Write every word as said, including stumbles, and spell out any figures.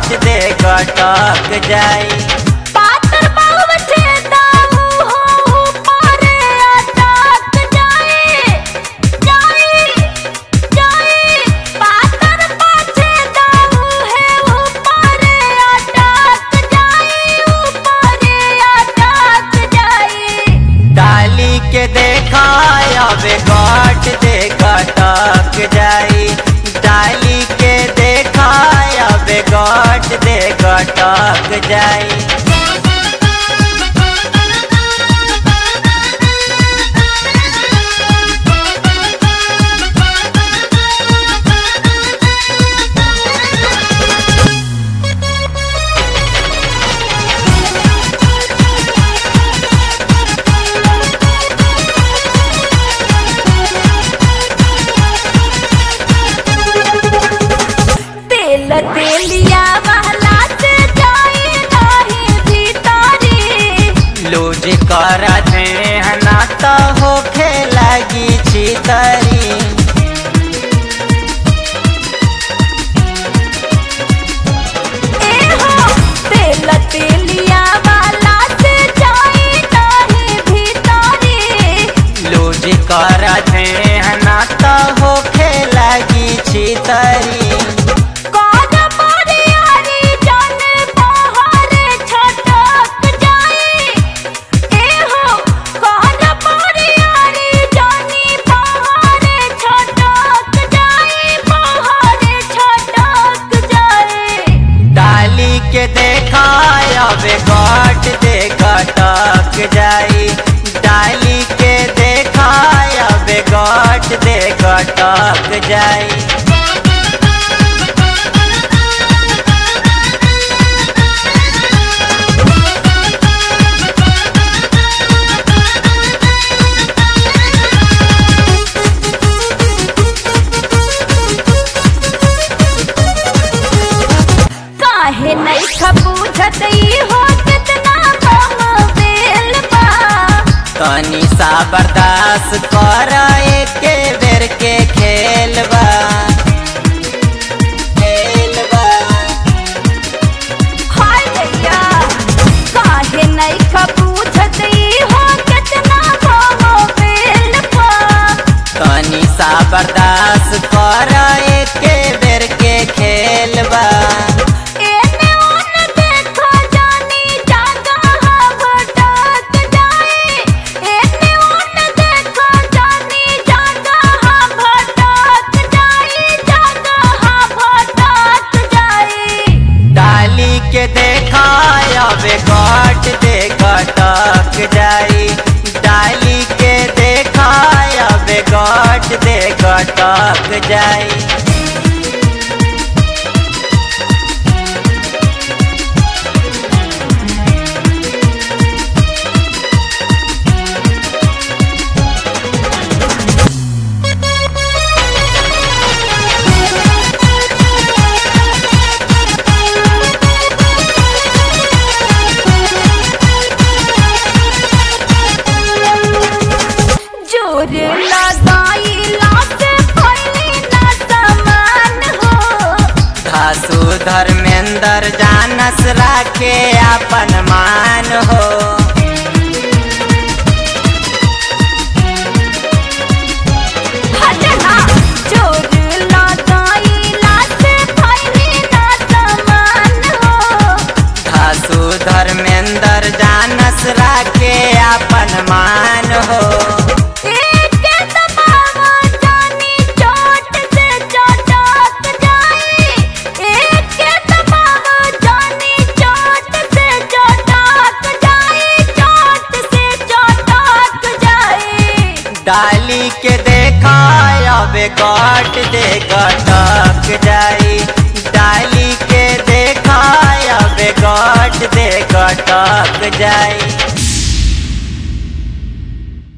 गट दे गटक जाई। पातर बाहुव छेदाऊ हो ऊपरे अटक जाई जाई जाई। पातर पाछे दाऊ है ऊपरे अटक जाई ऊपरे अटक जाई। डाली के देखा अब गट दे गटक जाई। डाली के देखा अब गट दे गटक जाई। तेल तेलिया वाला से जाई नाही भीतरी। लूज कर देहना तो होखे लगी छितरी। ए हो तेल तेलिया वाला से जाई नाही भीतरी। लूज कर देहना तो होखे लगी छितरी। कौन बरियारी जाने बहारे छटक जाई। ए हो कौन बरियारी जानी बहारे छटक जाई बहारे छटक जाई। डाली के देखा अब गट दे गटक जाई। डाली के देखा अब गट दे गटक जाई। काहे नहीं खबूझत ई हो कितना कम बेल बा। तनी सा बर्दाश्त कर एके बेर के खेल बा खेल बा। हाय भैया काहे नहीं खबूझत ई हो कितना कम बेल बा। तनी सा बर्दाश्त कर एके बेर के खेल बा। एने ओने देखो जानी जगह भटक जाई। एने ओने देखो जानी जगह भटक जाई जगह भटक जाई। डाली के देखा अब गट दे गटक जाई। डाली के देखा अब गट दे गटक जाई। जोर लगाईला से फैली ना समान हो। धासु धर्मेंद्र जानस राखे अपन मान हो। हटना जोर लगाईला से फैली ना समान हो। धासु धर्मेंद्र जानस राखे अपन मान हो। एक दबावा जानी चोट से चटक जाई। एक दबावा जानी चोट से चटक जाई चोट से चटक जाई। डाली के देखा अब गट दे गटक जाई। डाली के देखा अब गट दे गटक जाई।